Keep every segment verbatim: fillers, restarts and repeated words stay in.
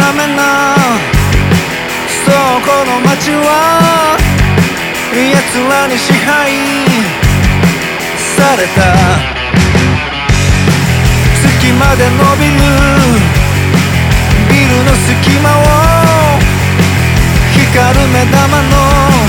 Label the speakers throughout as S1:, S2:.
S1: ダメなそうこの街は奴らに支配された隙間で伸びるビルの隙間を光る目玉の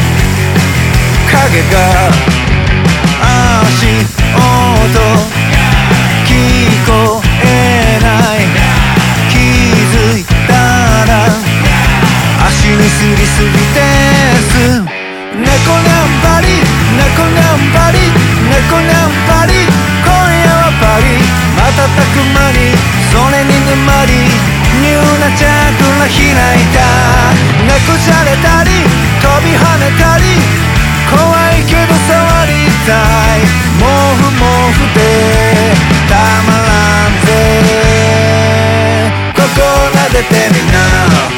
S1: 影が足音聞こえない気づいたら足にすりすぎです猫ニャンパリ猫ニャンパリ猫ニャンパリ今夜はパリ瞬く間にそれに沼りニューなチャクラ開いた猫じゃれたり飛び跳ねたり怖いけど触りたい毛布毛布でたまらんぜここ撫でてみな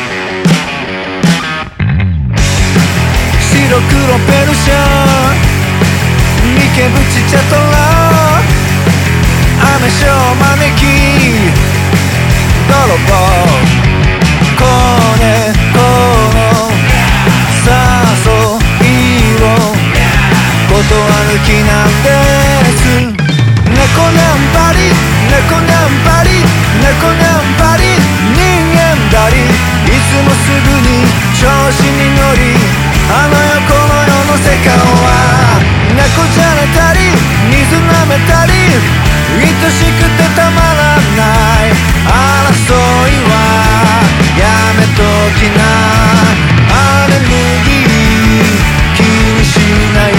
S1: 白黒ペルシャ三毛淵チャトラ雨ショー招き泥棒子猫の誘いを断る気なんです猫ニャンパリ猫ニャンパリ猫ニャンパリ人間だりいつもすぐに調子に乗りあの世この世の世界は猫じゃれたり水舐めたり愛しくてたまらない争いはやめときなアレルギー気にしない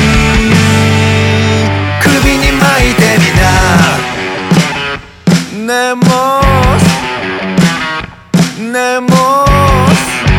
S1: 首に巻いてみなネモスネモス